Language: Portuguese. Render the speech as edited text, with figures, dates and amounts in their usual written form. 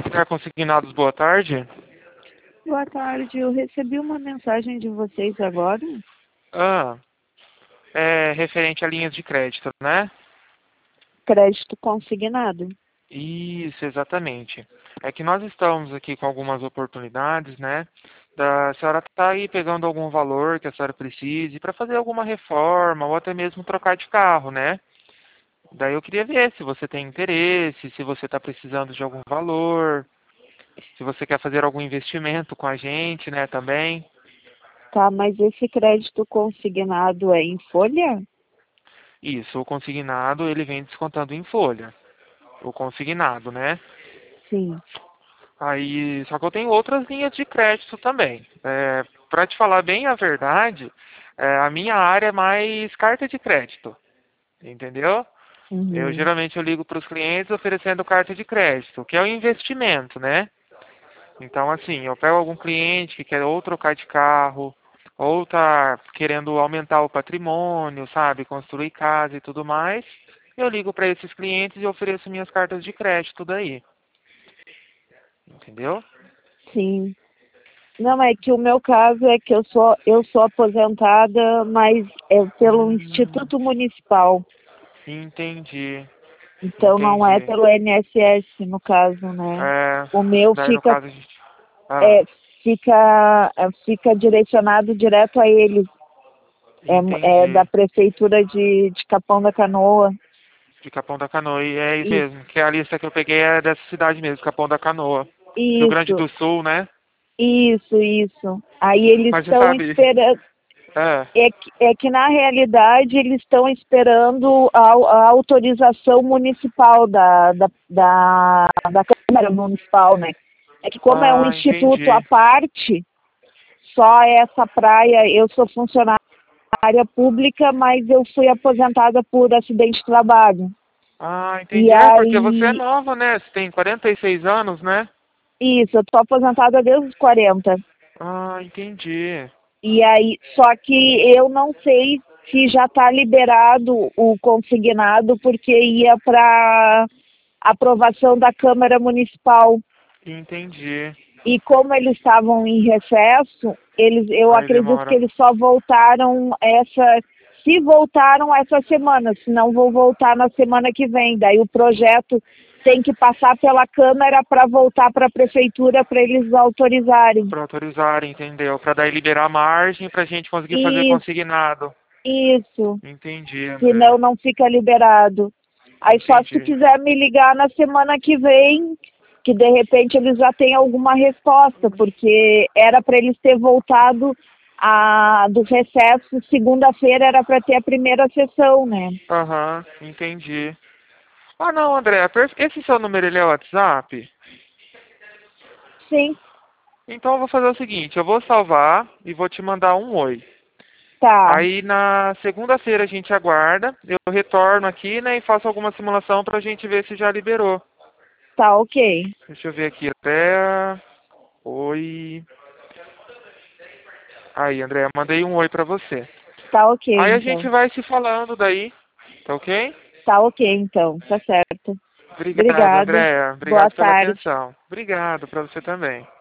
Consignados, boa tarde. Boa tarde, eu recebi uma mensagem de vocês agora. Ah, é referente a linhas de crédito, né? Crédito consignado. Isso, exatamente. É que nós estamos aqui com algumas oportunidades, né? Da senhora tá aí pegando algum valor que a senhora precise para fazer alguma reforma ou até mesmo trocar de carro, né? Daí eu queria ver se você tem interesse, se você está precisando de algum valor, se você quer fazer algum investimento com a gente, né, também. Tá, mas esse crédito consignado é em folha? Isso, o consignado ele vem descontando em folha. O consignado, né? Sim. Aí, só que eu tenho outras linhas de crédito também. Para te falar bem a verdade, a minha área é mais carta de crédito, entendeu? Uhum. Geralmente eu ligo para os clientes oferecendo carta de crédito, que é um investimento, né? Então, assim, eu pego algum cliente que quer ou trocar de carro, ou tá querendo aumentar o patrimônio, sabe? Construir casa e tudo mais. Eu ligo para esses clientes e ofereço minhas cartas de crédito daí. Entendeu? Sim. Não, é que o meu caso é que eu sou aposentada, mas é pelo Hum, Instituto Municipal. entendi. Então não é Entendi. pelo INSS, no caso, né? É, O meu daí no fica, caso a gente. Ah, é, fica direcionado direto a eles. É da entendi. prefeitura de Capão da Canoa. De Capão da Canoa. E é isso Isso, mesmo, que a lista que eu peguei é dessa cidade mesmo, Capão da Canoa. Rio Grande isso, do Sul, né? isso. Aí eles Mas você estão sabe. esperando. É. É que na realidade eles estão esperando a autorização municipal da Câmara Municipal, né? É que como é um Ah, instituto à entendi. parte, só essa praia, eu sou funcionária pública, mas eu fui aposentada por acidente de trabalho. Ah, E entendi. É, porque você é aí, nova, né? Você tem 46 anos, né? isso, eu tô aposentada desde os 40. Ah, entendi. E aí, só que eu não sei se já está liberado o consignado, porque ia para aprovação da Câmara Municipal. Entendi. E como eles estavam em recesso, eu Aí acredito que demora. eles só se voltaram essa semana, senão vou voltar na semana que vem. Daí o projeto tem que passar pela Câmara para voltar para a Prefeitura para eles autorizarem. Pra autorizar, entendeu? Pra daí liberar a margem pra gente conseguir fazer Isso, consignado. isso. Entendi, André. Senão não fica liberado. Aí só se tu Entendi. quiser me ligar na semana que vem, que de repente eles já têm alguma resposta, porque era para eles ter voltado do recesso, segunda-feira era para ter a primeira sessão, né? Aham, entendi. Ah, não, André, esse seu número ele é WhatsApp? Sim, Então eu vou fazer o seguinte, eu vou salvar e vou te mandar um oi. tá, Aí na segunda-feira a gente aguarda, eu retorno aqui, né, e faço alguma simulação pra gente ver se já liberou. tá ok. Deixa eu ver aqui até. Oi. Aí, André, mandei um oi pra você. Tá ok, Aí a gente então. vai se falando daí, tá ok? Tá ok, então, tá certo. Obrigado, Obrigada. Andréa. Boa Obrigado pela tarde. atenção. Obrigado para você também.